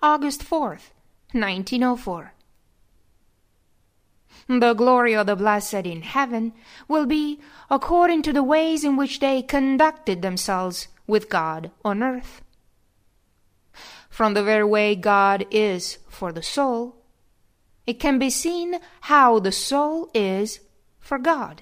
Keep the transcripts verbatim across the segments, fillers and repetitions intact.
August fourth, nineteen oh four. The glory of the blessed in heaven will be according to the ways in which they conducted themselves with God on earth. From the very way God is for the soul, it can be seen how the soul is for God.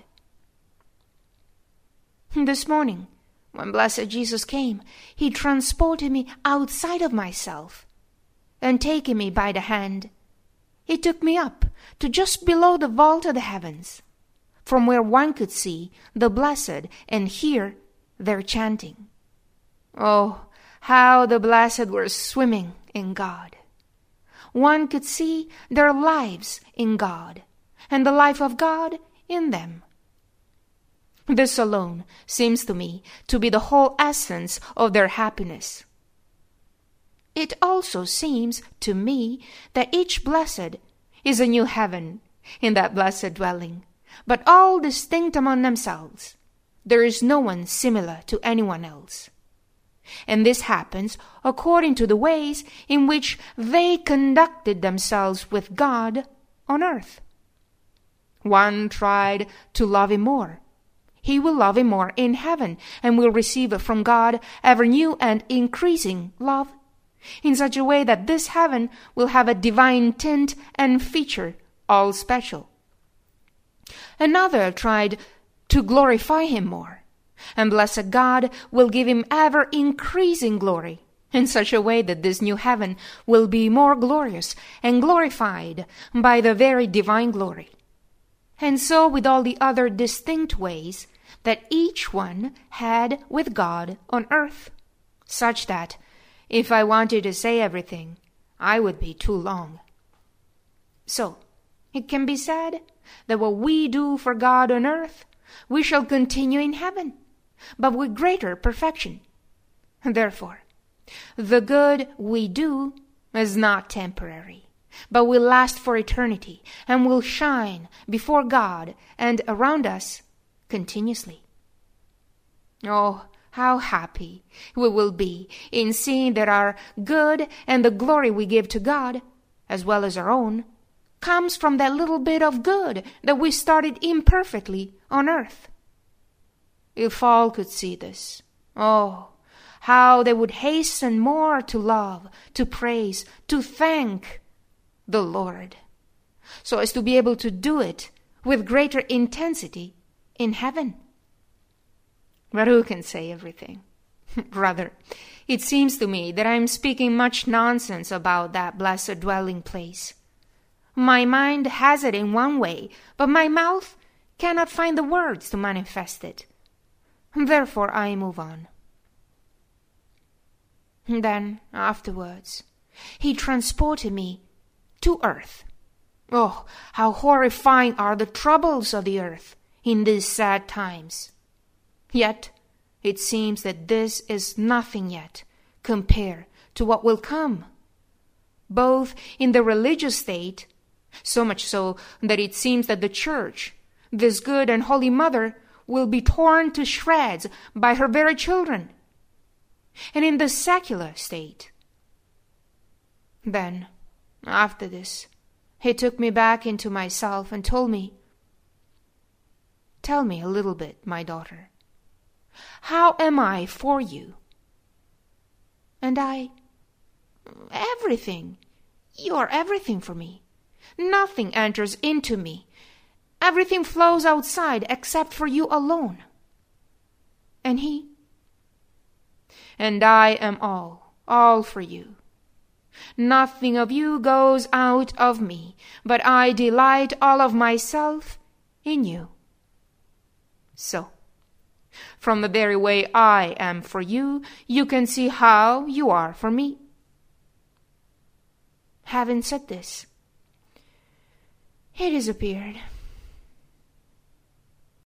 This morning, when blessed Jesus came, he transported me outside of myself, and taking me by the hand, he took me up to just below the vault of the heavens, from where one could see the blessed and hear their chanting. Oh, how the blessed were swimming in God! One could see their lives in God, and the life of God in them. This alone seems to me to be the whole essence of their happiness. It also seems to me that each blessed is a new heaven in that blessed dwelling, but all distinct among themselves. There is no one similar to anyone else. And this happens according to the ways in which they conducted themselves with God on earth. One tried to love him more. He will love him more in heaven and will receive from God ever new and increasing love, in such a way that this heaven will have a divine tint and feature all special. Another tried to glorify him more, and blessed God will give him ever increasing glory, in such a way that this new heaven will be more glorious and glorified by the very divine glory. And so with all the other distinct ways that each one had with God on earth, such that, if I wanted to say everything, I would be too long. So, it can be said that what we do for God on earth, we shall continue in heaven, but with greater perfection. Therefore, the good we do is not temporary, but will last for eternity and will shine before God and around us continuously. Oh, how happy we will be in seeing that our good and the glory we give to God, as well as our own, comes from that little bit of good that we started imperfectly on earth. If all could see this, oh, how they would hasten more to love, to praise, to thank the Lord, so as to be able to do it with greater intensity in heaven. But who can say everything? Rather, it seems to me that I am speaking much nonsense about that blessed dwelling place. My mind has it in one way, but my mouth cannot find the words to manifest it. Therefore I move on. Then, afterwards, he transported me to earth. Oh, how horrifying are the troubles of the earth in these sad times! Yet, it seems that this is nothing yet compared to what will come, both in the religious state, so much so that it seems that the Church, this good and holy mother, will be torn to shreds by her very children, and in the secular state. Then, after this, he took me back into myself and told me, "Tell me a little bit, my daughter. How am I for you?" And I, "Everything. You are everything for me. Nothing enters into me. Everything flows outside except for you alone." And he, "And I am all, all for you. Nothing of you goes out of me, but I delight all of myself in you." So, from the very way I am for you, you can see how you are for me. Having said this, he disappeared.